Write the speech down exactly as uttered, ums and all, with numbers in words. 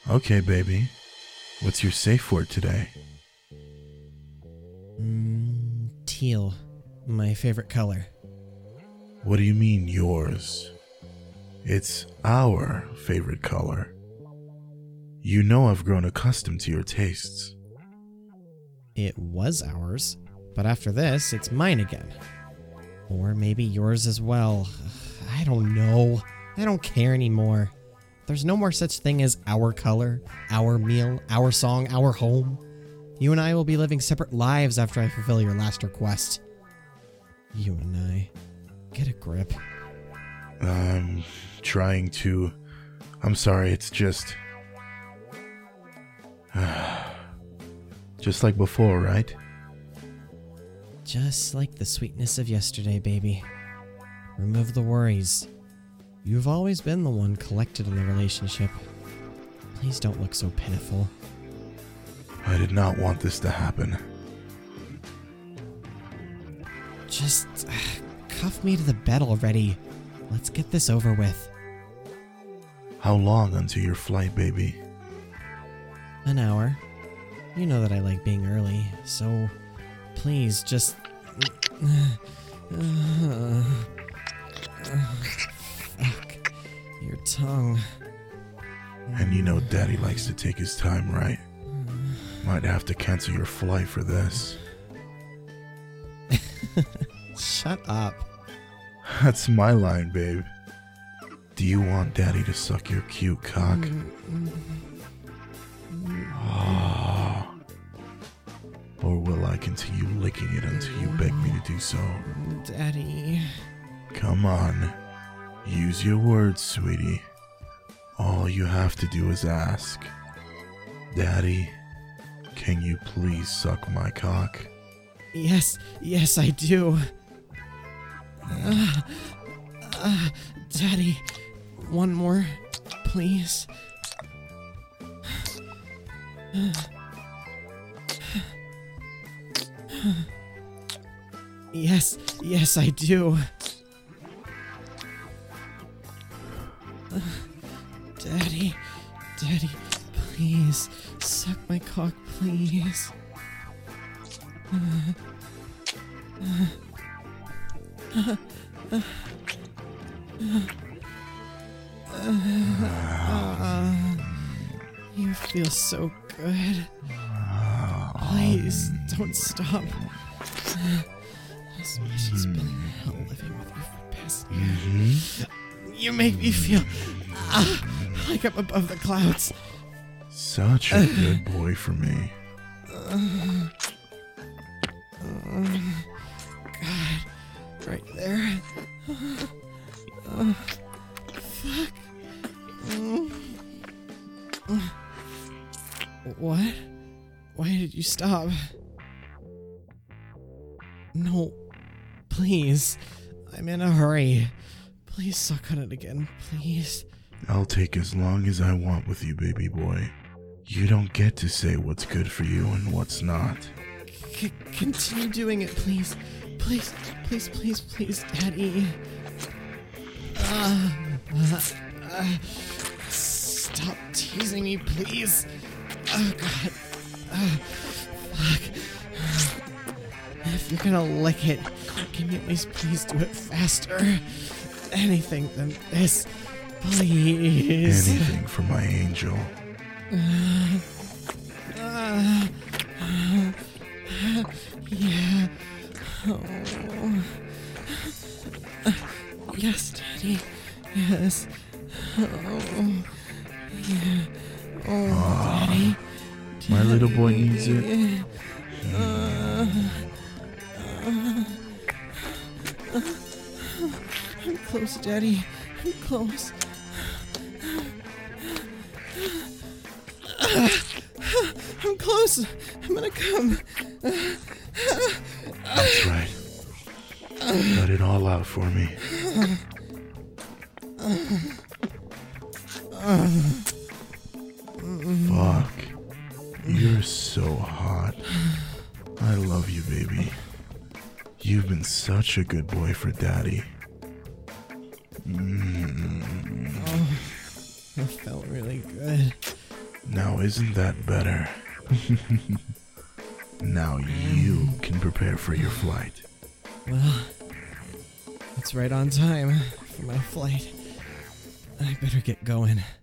Okay, baby. What's your safe word today? Mm, teal. My favorite color. What do you mean, yours? It's our favorite color. You know I've grown accustomed to your tastes. It was ours, but after this, it's mine again. Or maybe yours as well. I don't know. I don't care anymore. There's no more such thing as our color, our meal, our song, our home. You and I will be living separate lives after I fulfill your last request. You and I. Get a grip. I'm trying to... I'm sorry, it's just... Just like before, right? Just like the sweetness of yesterday, baby. Remove the worries. You've always been the one collected in the relationship. Please don't look so pitiful. I did not want this to happen. Just uh, cuff me to the bed already. Let's get this over with. How long until your flight, baby? An hour. You know that I like being early, so please just... Uh, fuck. Your tongue. And you know Daddy likes to take his time, right? Might have to cancel your flight for this. Shut up. That's my line, babe. Do you want Daddy to suck your cute cock? Oh. Or will I continue licking it until you beg me to do so? Daddy. Come on. Use your words, sweetie. All you have to do is ask. Daddy, can you please suck my cock? Yes, yes, I do. Uh, uh, Daddy, one more, please. Yes, yes, I do. Uh, Daddy, Daddy, please, suck my cock, please. Uh, uh, uh, uh, uh, uh, you feel so good. Please, don't stop. This mission's been hell living with you for the past year. Mm-hmm. You make me feel uh, like I'm above the clouds. Such a good boy for me. Uh, uh, God, right there. Uh, uh, fuck. Uh, uh, what? Why did you stop? No, please. I'm in a hurry. Please suck on it again, please. I'll take as long as I want with you, baby boy. You don't get to say what's good for you and what's not. C- continue doing it, please. Please, please, please, please, Daddy. Uh, uh, uh, stop teasing me, please. Oh, God. Uh, fuck. If you're gonna lick it, can you at least please do it faster? Anything than this, please. Anything for my angel. Uh, uh, uh, yeah. Oh. Uh, yes, Daddy. Yes. Oh. Yeah. Oh, Aww. Daddy. My little boy needs it. Uh, uh, uh, I'm close, Daddy. I'm close. I'm close. I'm gonna come. That's right. Let it all out for me. Fuck. You're so hot. I love you, baby. You've been such a good boy for Daddy. Mm. Oh, that felt really good. Now isn't that better? Now you can prepare for your flight. Well, it's right on time for my flight. I better get going.